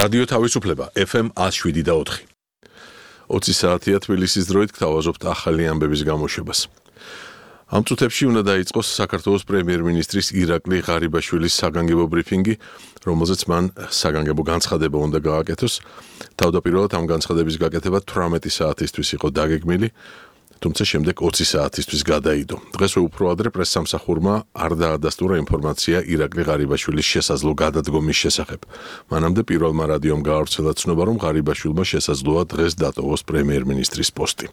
რადიო თავისუფლება FM 107.4. 20 საათია თბილისის დროით გთავაზობთ ახალი ამბების გამოშვებას. ამ წუთებში უნდა დაიწყოს საქართველოს პრემიერ-მინისტრის ირაკლი ღარიბაშვილის საგანგებო ბრიფინგი, რომელზეც მან საგანგებო განცხადება უნდა გააკეთოს. თავდაპირველად ამ განცხადების გაკეთება 18 საათისთვის იყო დაგეგმილი, თუმცა შემდეგ 20 საათისთვის გადაიდო. დღესვე უფრო ადრე პრესსამსახურმა არ დაადასტურა ინფორმაცია ირაკლი ღარიბაშვილის შესაძლო გადადგომის შესახებ. მანამდე პირველმა რადიომ გაავრცელა ცნობა, რომ ღარიბაშვილმა შესაძლოა დღეს დატოვოს პრემიერ-მინისტრის პოსტი.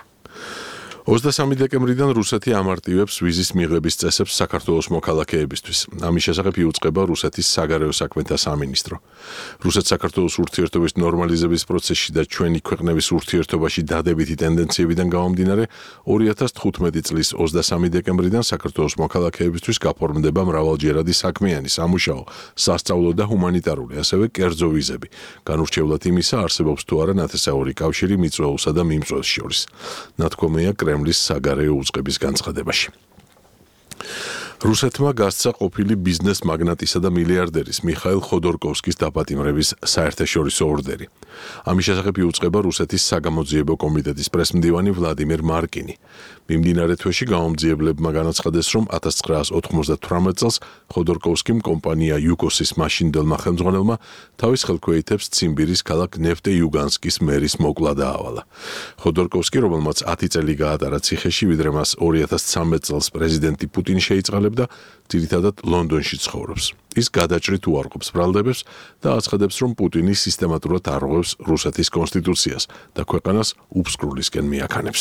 23 დეკემბრიდან რუსეთი ამარტივებს ვიზის მიღების წესებს საქართველოს მოქალაქეებისთვის. ამის შესახებ იუწყება რუსეთის საგარეო საქმეთა სამინისტრო. რუსეთ-საქართველოს ურთიერთობის ნორმალიზების პროცესში და ჩვენი ქვეყნების ურთიერთობაში დადებითი ტენდენციებიდან გამომდინარე, 2015 წლის 23 დეკემბრიდან საქართველოს მოქალაქეებისთვის გაფორმდება მრავალჯერადი საქმიანი, სამუშაო, სასწავლო და ჰუმანიტარული, ასევე კერძო ვიზები. განურჩევლად იმისა, არსებობს თუ არა ნათესაური კავშირი მიწვეულსა და მიმწვევს შორის. ნათქვამია კრემლის საგარეო უწყების განცხადებაში. რუსეთმა გასცა ყოფილი ბიზნეს მაგნატისა და მილიარდერის მიხაილ ხოდორკოვსკის დაპატიმრების საერთაშორისო ორდერი. ამის შესახებ იუწყება რუსეთის საგამოძიებო კომიტეტის პრესმდივანი ვლადიმერ მარკინი. მიმდინარე თვეში გამომძიებლებმა განაცხადეს, რომ 1998 წელს ხოდორკოვსკიმ კომპანია იუკოსის მაშინდელმა ხელმძღვანელმა თავის ხელქვეითებს ციმბირის ქალაქ ნეფტე-იუგანსკის მერის მოკლა დაავალა. ხოდორკოვსკი, რომელმაც 10 წელი გაატარა ციხეში, ვიდრე მას 2013 წელს პრეზიდენტი პუტინი შეიწყალებდა, ძირითადად ლონდონში ცხოვრობს. ის გადაჭრით უარყოფს ბრალდებებს და აცხადებს, რომ პუტინი სისტემატურად არღვევს რუსეთის კონსტიტუციას და ქვეყანას უფსკრულისკენ მიაქანებს.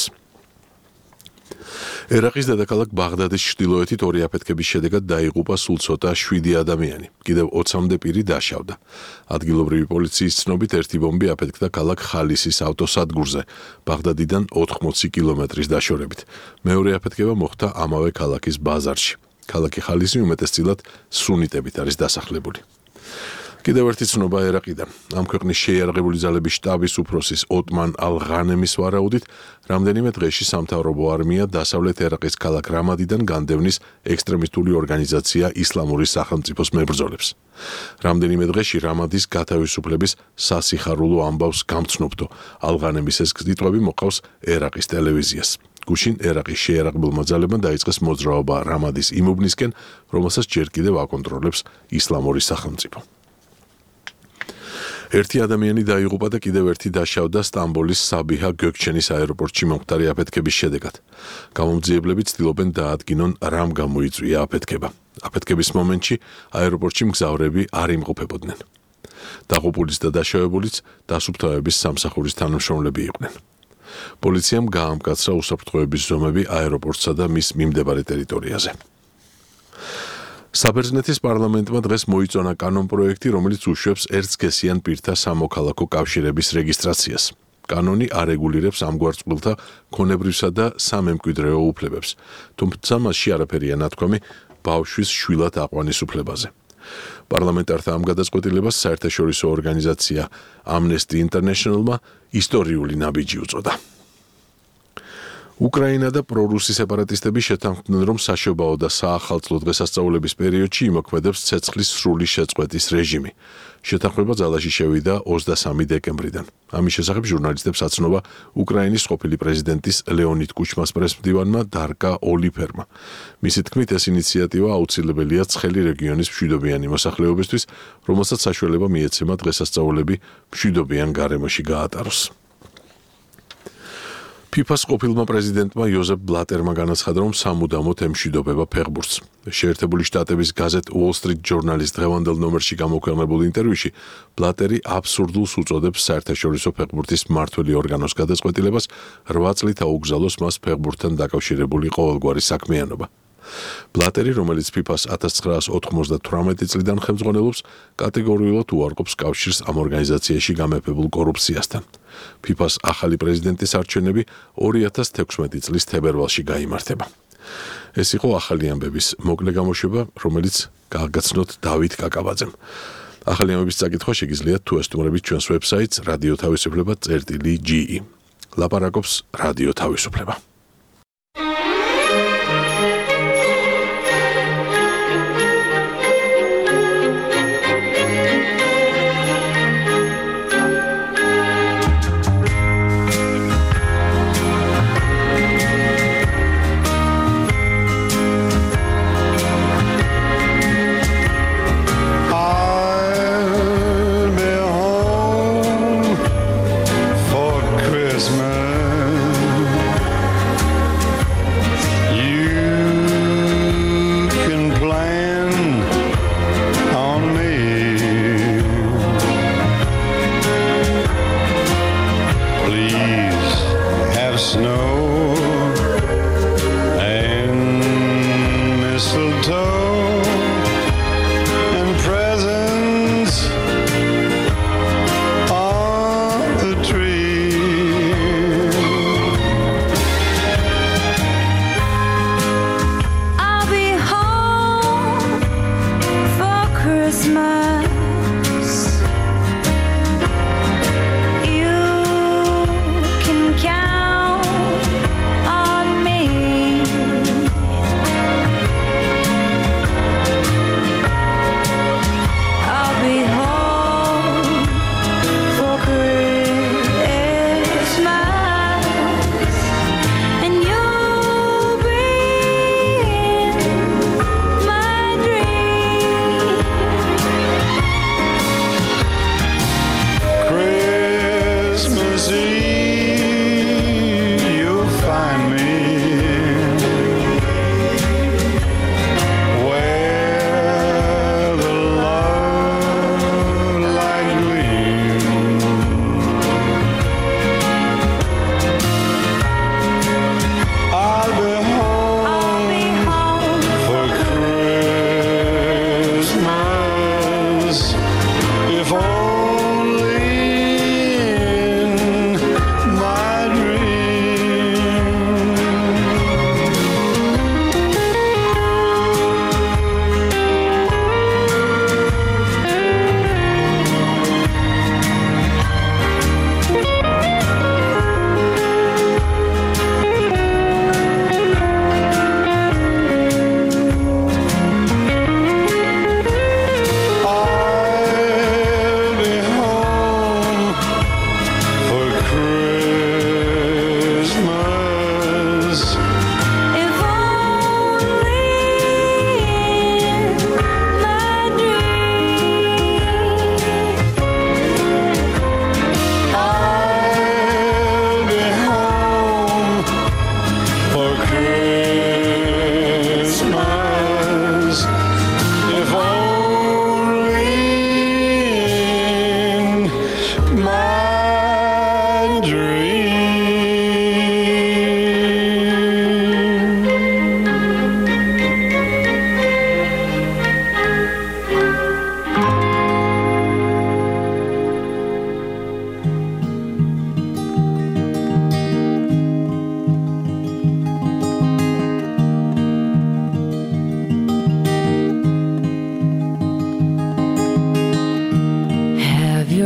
ერაყის დედაქალაქ ბაღდადის ჩრდილოეთით ორი აფეთქების შედეგად დაიღუპა სულ ცოტა 7 ადამიანი. კიდევ 20-მდე პირი დაშავდა. ადგილობრივი პოლიციის ცნობით ერთი ბომბი აფეთქდა ქალაქ ხალისის ავტოსადგურზე, ბაღდადიდან 80 კილომეტრის დაშორებით. მეორე აფეთქება მოხდა ამავე ქალაქის ბაზარში. ქალაქი ხალისი უმეტესწილად სუნიტებით არის დასახლებული. კიდევ ერთი ცნობა ერაყიდან. ამ ქვეყნის შეიარაღებული ძალების შტაბის უფროსის ოტმან ალ-ღანემის ვარაუდით, რამდენიმე დღეში სამთავრობო არმია დასავლეთ ერაყის ქალაქ რამადიდან განდევნის ექსტრემისტული ორგანიზაცია ისლამური სახელმწიფოს მებრძოლებს. რამდენიმე დღეში რამადის გათავისუფლების სასიხარულო ამბავს გამცნობდო. ალ-ღანემის ეს სიტყვები მოყავს ერაყის ტელევიზიას. გუშინ ერაყის შეიარაღებულმა ძალებმა დაიწყეს მოძრაობა რამადის იმ უბნისკენ, რომელსაც ჯერ კიდევ აკონტროლებს ისლამური სახელმწიფო. ერთი ადამიანი დაიღუპა და კიდევ ერთი დაშავდა სტამბოლის საბიჰა გოგჩენის აეროპორტში მომხდარი აფეთქების შედეგად. გამომძიებლები ცდილობენ დაადგინონ, რამ გამოიწვია აფეთქება. აფეთქების მომენტში აეროპორტში მგზავრები არ იმყოფებოდნენ. დაღუპულის და დაშავებულიც დასუფთავების სამსახურის თანამშრომლები იყვნენ. პოლიციამ გაამკაცრა უსაფრთხოების ზომები აეროპორტსა და მის მიმდებარე ტერიტორიაზე. საბერძნეთის პარლამენტმა დღეს მოიწონა კანონპროექტი, რომელიც უშვებს ერთსქესიან პირთა სამოქალაქო კავშირების რეგისტრაციას. კანონი არეგულირებს ამგვარ წყვილთა ქონებრივსა და სამემკვიდრეო უფლებებს, თუმცა მასში არაფერია ნათქვამი ბავშვის შვილად აყვანის უფლებაზე. პარლამენტართა ამ გადაწყვეტილებას საერთაშორისო ორგანიზაცია Amnesty International-მა ისტორიული ნაბიჯი უწოდა. უკრაინა და პრორუსი სეპარატისტები შეთანხმდნენ, რომ საშობაო და საახალწლო დღესასწაულების პერიოდში იმოქმედებს ცეცხლის სრული შეწყვეტის რეჟიმი. შეთანხმება ძალაში შევიდა 23 დეკემბრიდან. ამის შესახებ ჟურნალისტებს აცნობა უკრაინის ყოფილი პრეზიდენტის ლეონიდ კუჩმას პრესმდივანმა დარკა ოლიფერმა. მისი თქმით, ეს ინიციატივა აუცილებელია ცხელი რეგიონის მშვიდობიანი მოსახლეობისთვის, რომელსაც საშუალება მიეცემა დღესასწაულები მშვიდობიან გარემოში გაატაროს. ფიფას ყოფილმა პრეზიდენტმა იოზეფ ბლატერმა განაცხადა, რომ სამუდამოდ ემშვიდობება ფეხბურთს. შეერთებული შტატების გაზეთ Wall Street Journal-ის დღევანდელ ნომერში გამოქვეყნებულ ინტერვიუში ბლატერი აბსურდულს უწოდებს საერთაშორისო ფეხბურთის მმართველი ორგანოს გადაწყვეტილებას 8 წლით აუგზავნოს მას ფეხბურთთან დაკავშირებული ყოველგვარი საქმიანობა. ბლატერი, რომელიც ფიფას 1998 წლიდან ხელმძღვანელობს, კატეგორიულად უარყოფს კავშირს ამ ორგანიზაციაში გამეფებულ კორუფციასთან. ფიფას ახალი პრეზიდენტის არჩევნები 2016 წლის თებერვალში გაიმართება. ეს იყო ახალი ამბების მოკლე გამოშვება, რომელიც გააგაცნოთ დავით კაკაბაძემ. ახალი ამბების წაკითხვა შეგიძლიათ თუ ესტუმრებით ჩვენს ვებსაიტს radioთავისუფლება.ge. ლაპარაკობს რადიო თავისუფლება.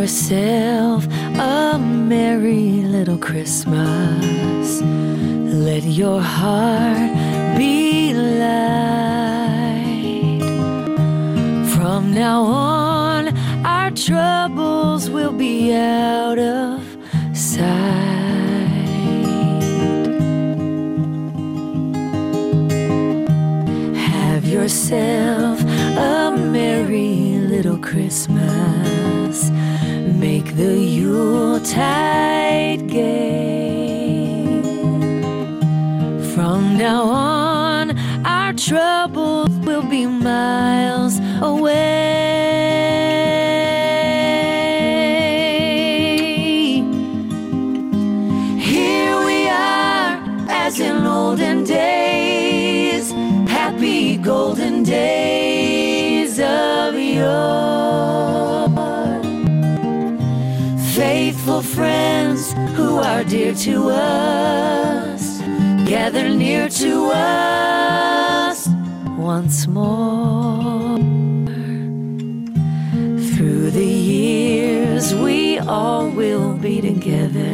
yourself a merry little Christmas. Let your heart be light. From now on, our troubles will be out of sight. Have yourself a merry little Christmas. Make the Yuletide gay. From now on, our troubles will be miles away. Here we are, as in olden days, happy golden days of yore. Faithful friends who are dear to us, gather near to us once more. Through the years we all will be together,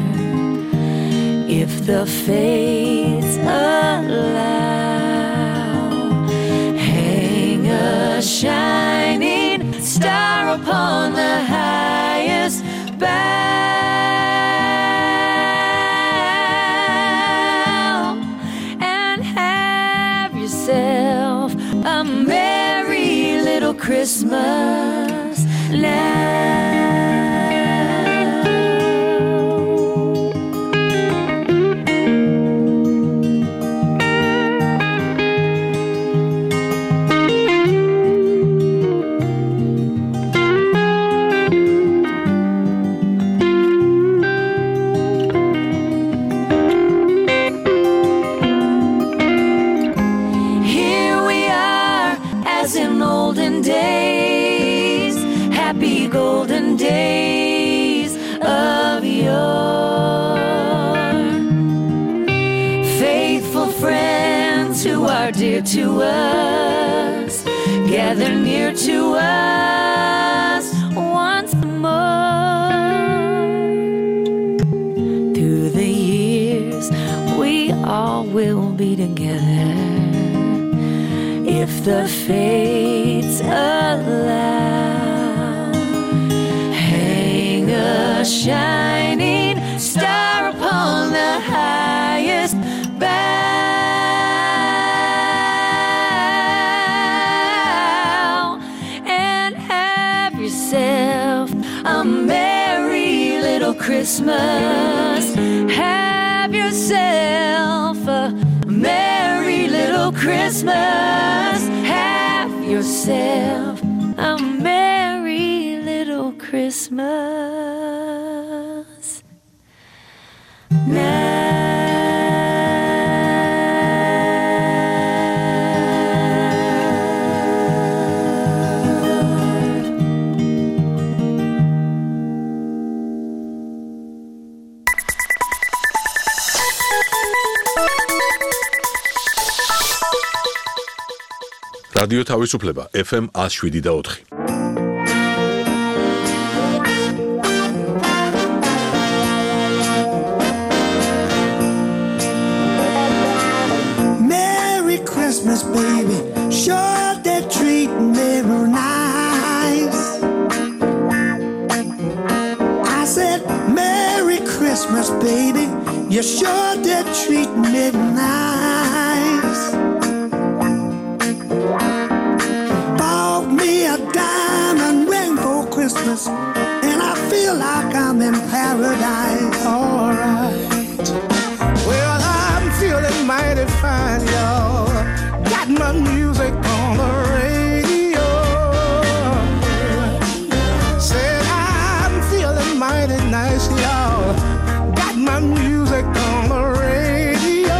if the fates allow. Hang a shining star upon the highest bough, and have yourself a merry little Christmas now. Golden days of yore. Faithful friends who are dear to us, gather near to us once more. Through the years we all will be together, if the fates allow. A shining star upon the highest bough, and have yourself a merry little Christmas. Have yourself a merry little Christmas. Have yourself a merry little Christmas now. რადიო თავისუფლება FM 107.4. Christmas, baby, sure they're treating me real nice. I said, Merry Christmas, baby, you sure they're treating me nice. Bought me a diamond ring for Christmas, and I feel like I'm in paradise. All right. Well, I'm feeling mighty fine, y'all. Got my music on the radio. Said I'm feeling mighty nice, y'all. Got my music on the radio.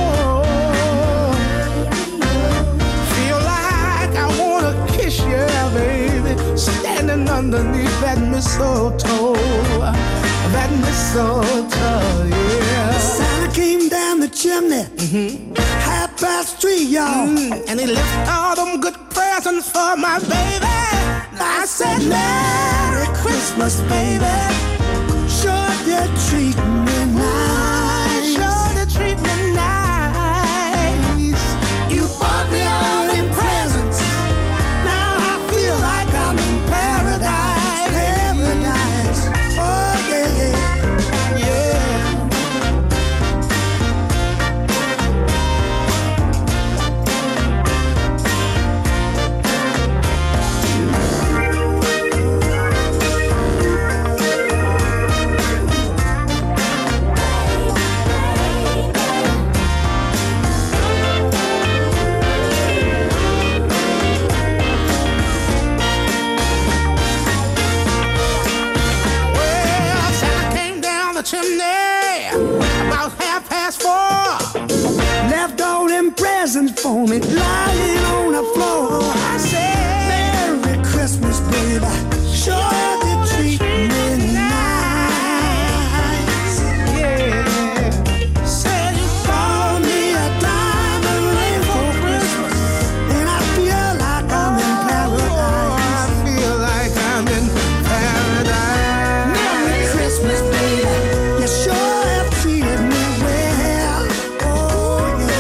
Feel like I wanna kiss you, baby, standing underneath that mistletoe. That mistletoe, yeah. Santa came down the chimney. 3:30, y'all. And he left all them good presents for my baby. I said, Merry Christmas. Christmas, baby. Sure did treat me nice. Sure did treat me nice. You bought me all in presents. Now I feel like I'm in paradise. Paradise. Oh yeah, yeah. Chimney, about 4:30. Left all them presents for me, lying on the floor. I said, Merry Christmas, baby. Sure did treat me nice. Yeah. Said you bought me a diamond ring for Christmas, and I feel like I'm in paradise. I feel like I'm in paradise. Merry Christmas, baby. You sure have treated me well. Oh,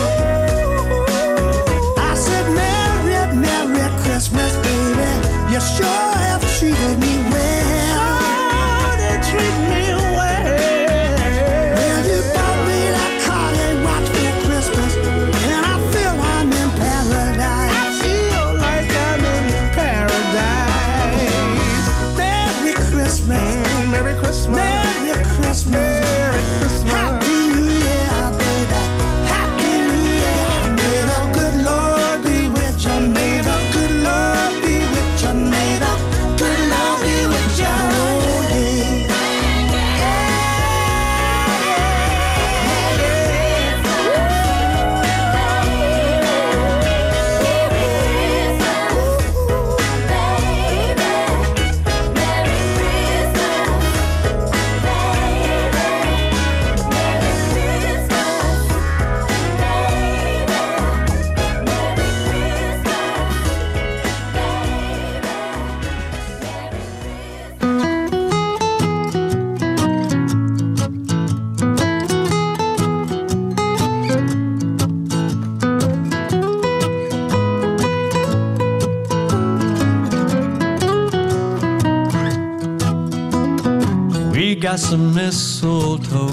yeah. I said, Merry, Merry Christmas, baby. You sure have treated me well. Oh, they treat me well. Well, you bought me that car and watch for Christmas, and I feel I'm in paradise. I feel like I'm in paradise. Merry Christmas. Merry Christmas. Merry Christmas. Merry Christmas. Happy New Year, baby. Happy New Year. May the good Lord be with you. May the good Lord be with you. May the good Lord be with you. Oh, yeah. We got some mistletoe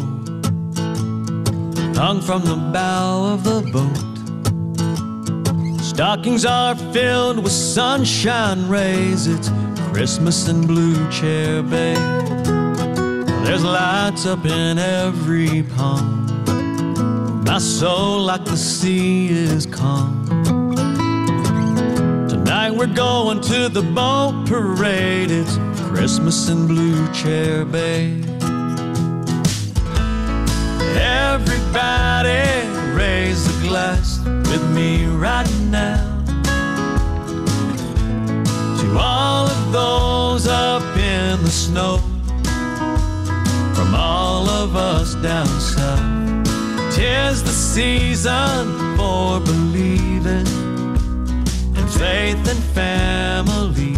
hung from the bow of the boat. Stockings are filled with sunshine rays. It's Christmas in Blue Chair Bay. There's lights up in every palm. My soul like the sea is calm. Tonight we're going to the boat parade. It's Christmas in Blue Chair Bay. Everybody raise a glass with me right now to all of those up in the snow, from all of us down south. 'Tis the season for believing in faith and family.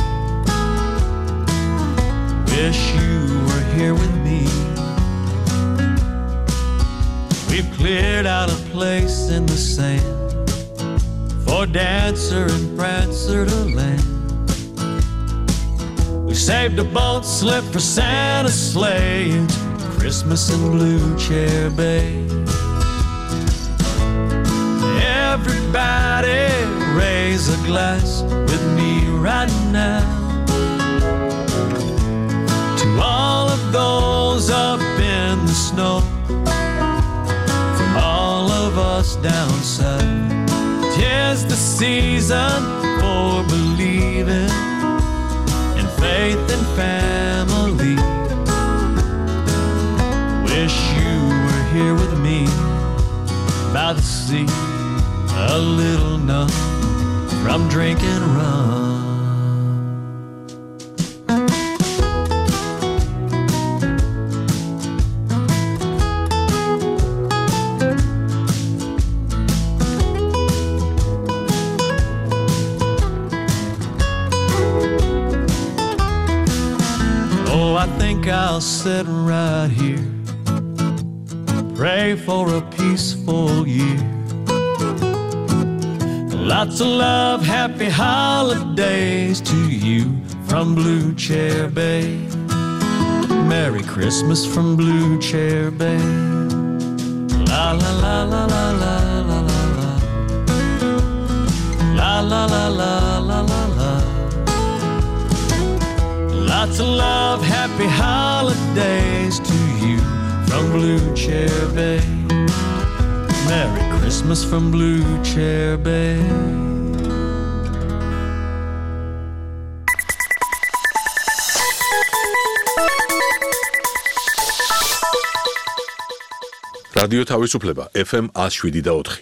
Wish you were here with me. We've cleared out a place in the sand for Dancer and Prancer to land. We saved a boat slip for Santa's sleigh. It's Christmas in Blue Chair Bay. Everybody raise a glass with me right now to all of those up in the snow, from all of us down south. 'Tis the season for believing in faith and family. Wish you were here with me by the sea, a little numb from drinking rum. I'll sit right here, pray for a peaceful year. Lots of love, happy holidays to you from Blue Chair Bay. Merry Christmas from Blue Chair Bay. La la la la la la la la la. La la la la la la la. Lots of love, happy holidays to you from Blue Chair Bay. Merry Christmas from Blue Chair Bay. რადიო თავისუფლება FM 107.4.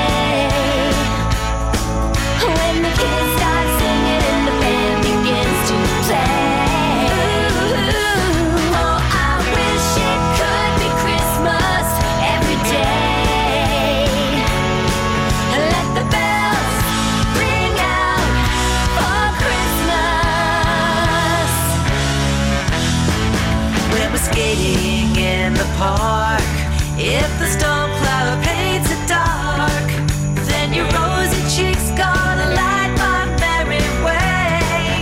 When the kids start singing and the band begins to the storm cloud paints it dark. Then your rosy cheeks gonna light my merry way.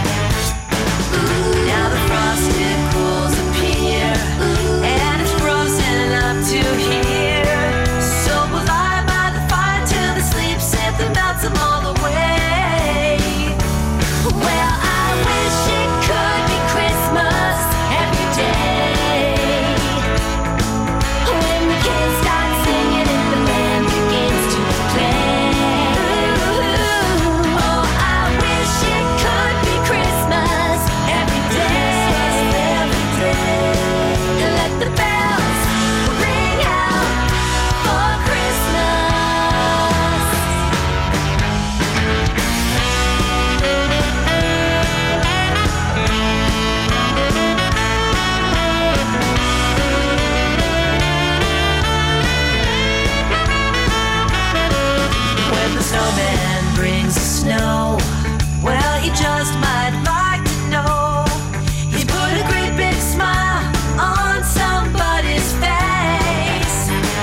Now the frosted pools appear, and it's frozen up to here. So will I by the fire till the sleep sip that melts them all away. Well, I wish it could be Christmas every day, when the kids start singing and the band begins to play. Oh, I wish it could be Christmas every day. Let the bells ring out for Christmas. When the snowman brings the snow, well, he just might like to know he's put a great big smile on somebody's face.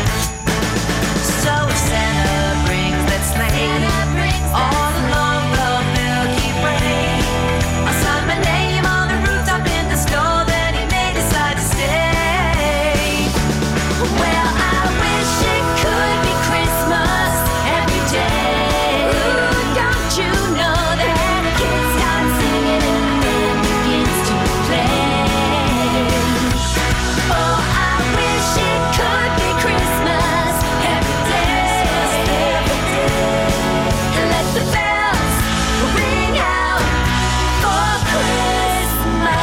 So if Santa brings that sleigh all along the Milky Way, I'll sign my name on the rooftop in the snow, then he may decide to stay. Well, I wish it could be Christmas every day. Don't you know that the kids start singing and the band begins to play? Oh, I wish it could be Christmas every day. Let the bells ring out for Christmas.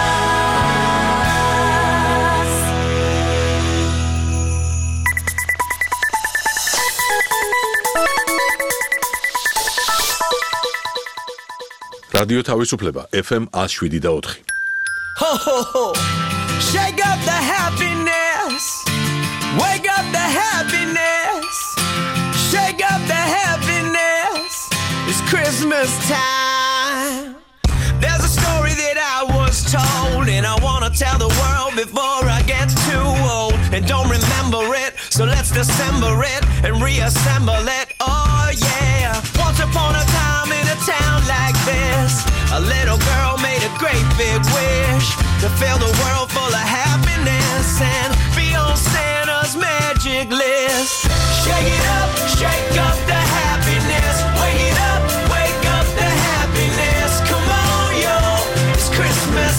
რადიო თავისუფლება FM 107.4. Ho, ho, ho. Shake up the happiness. Wake up the happiness. Shake up the happiness. It's Christmas time. There's a story that I was told, and I want to tell the world before I get too old and don't remember it. So let's dissemble it and reassemble it. Oh yeah. Once upon a time in a town like this, a little girl made a great big wish to fill the world full of happiness and be on Santa's magic list. Shake up the happiness. Wake up the happiness. Come on, yo, it's Christmas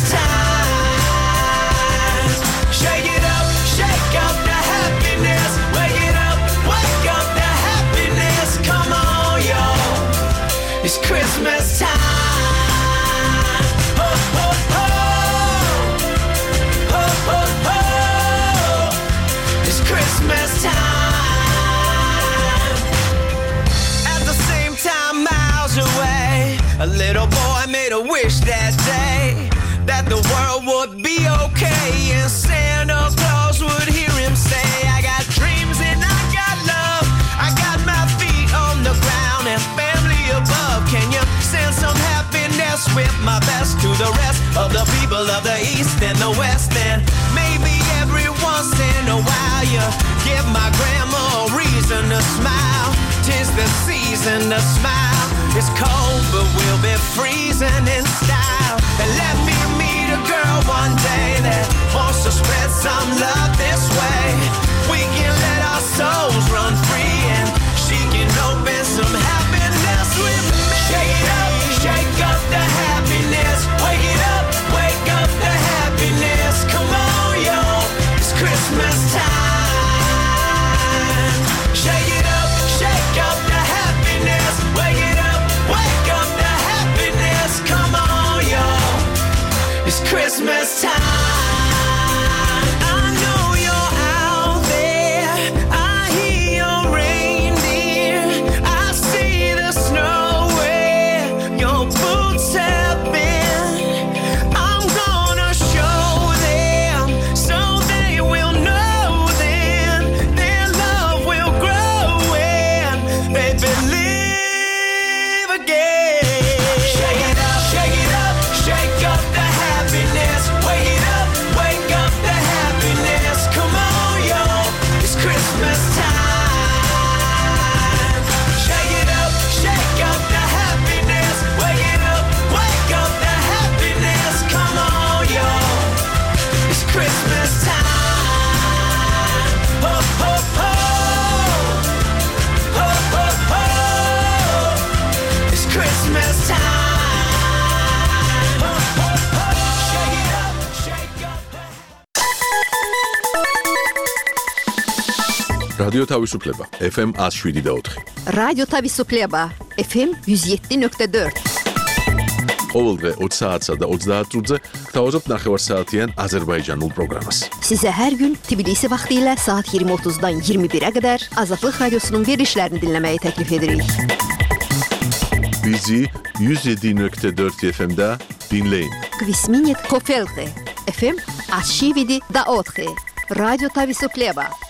time. Shake up the happiness. Wake up the happiness. Come on, yo, it's Christmas time. Ho, ho, ho. Ho, ho, ho. It's Christmas time. At the same time, miles away, a little boy made a wish that day that the world would be okay and Santa Claus would hear him say, I got dreams and I got love, I got my feet on the ground and family above. Can you send some happiness with my best to the rest of the people of the East and the West? And maybe every once in a while you give my grandma a reason to smile. 'Tis the season to smile. It's cold, but we'll be freezing in style. And let me meet a girl one day that wants to spread some love this way. We can let our souls run free, and she can open some happiness with me. Shake up the happiness. Wake up the happiness. Come on, yo, it's Christmas time. Shake up the happiness. Wake up the happiness. Come on, yo, it's Christmas time. I know you're out there Christmas time. Shake it up, shake up the happiness. Wake it up, wake up the happiness. Come on, y'all. It's Christmas time. Ho, ho, ho. Ho, ho, ho. It's Christmas time. Ho, ho, ho. Shake it up, shake up the რადიო თავისუფლება FM 107.4. რადიო თავისუფლება FM 107.4. ყოველდღე 20 საათსა და 30 წუთზე გთავაზობთ ნახევარსაათიან აზერბაიჯანულ პროგრამას. Size her gün Tbilisi vaxtilə saat 20:30-dan 21-ə qədər Azadlıq Radiosunun verilişlərini dinləməyi təklif edirik. Bizi 107.4 FM-də dinləyin. Kvisminit Kofelte FM 107.4. Radyo Tavisufleba